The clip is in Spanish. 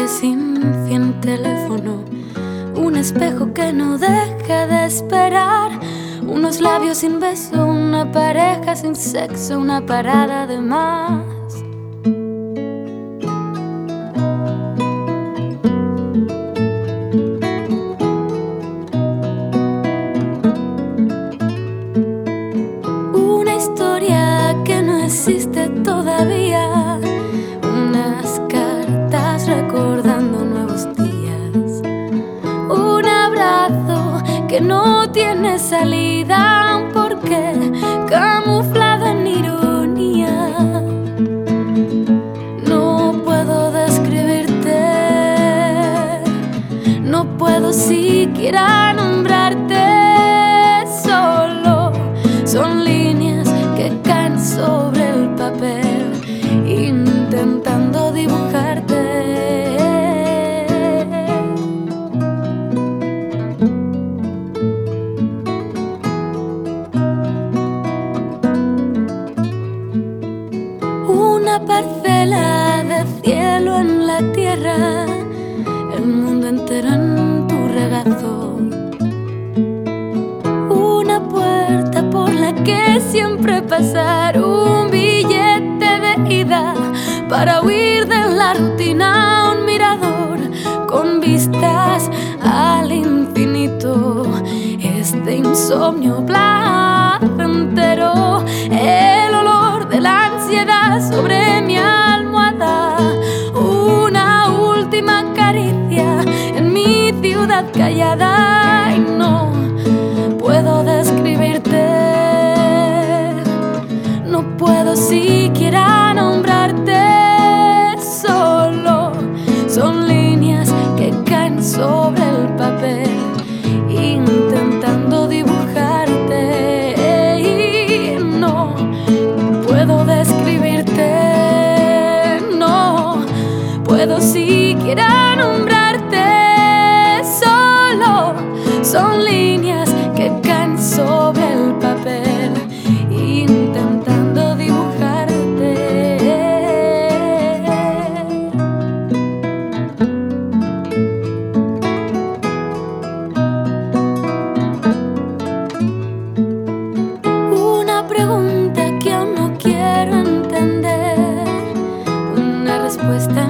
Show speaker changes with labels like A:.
A: noche sin fin, teléfono, un espejo que no deja de esperar, unos labios sin beso, una pareja sin sexo, una parada de más. Una historia que no existe todavía, unas cartas recordando nuevos días, un abrazo que no tiene salida, un porqué camuflado en ironía. No puedo describirte, no puedo siquiera nombrarte, solo son líneas que caen sobre el papel, intentando dibujarte. Una parcela de cielo en la tierra, el mundo entero en tu regazo. Una puerta por la que siempre pasar, un billete de ida para huir de la rutina, un mirador con vistas al infinito, este insomnio placentero, el olor de la ansiedad sobre mi almohada, una última caricia en mi ciudad callada. Y no puedo describirte, no puedo siquiera nombrarte, solo son líneas que caen sobre el papel, intentando dibujarte. Y no puedo describirte, no puedo siquiera nombrarte, solo son líneas que caen sobre el papel, intentando dibujarte. Una pregunta que aún no quiero entender, una respuesta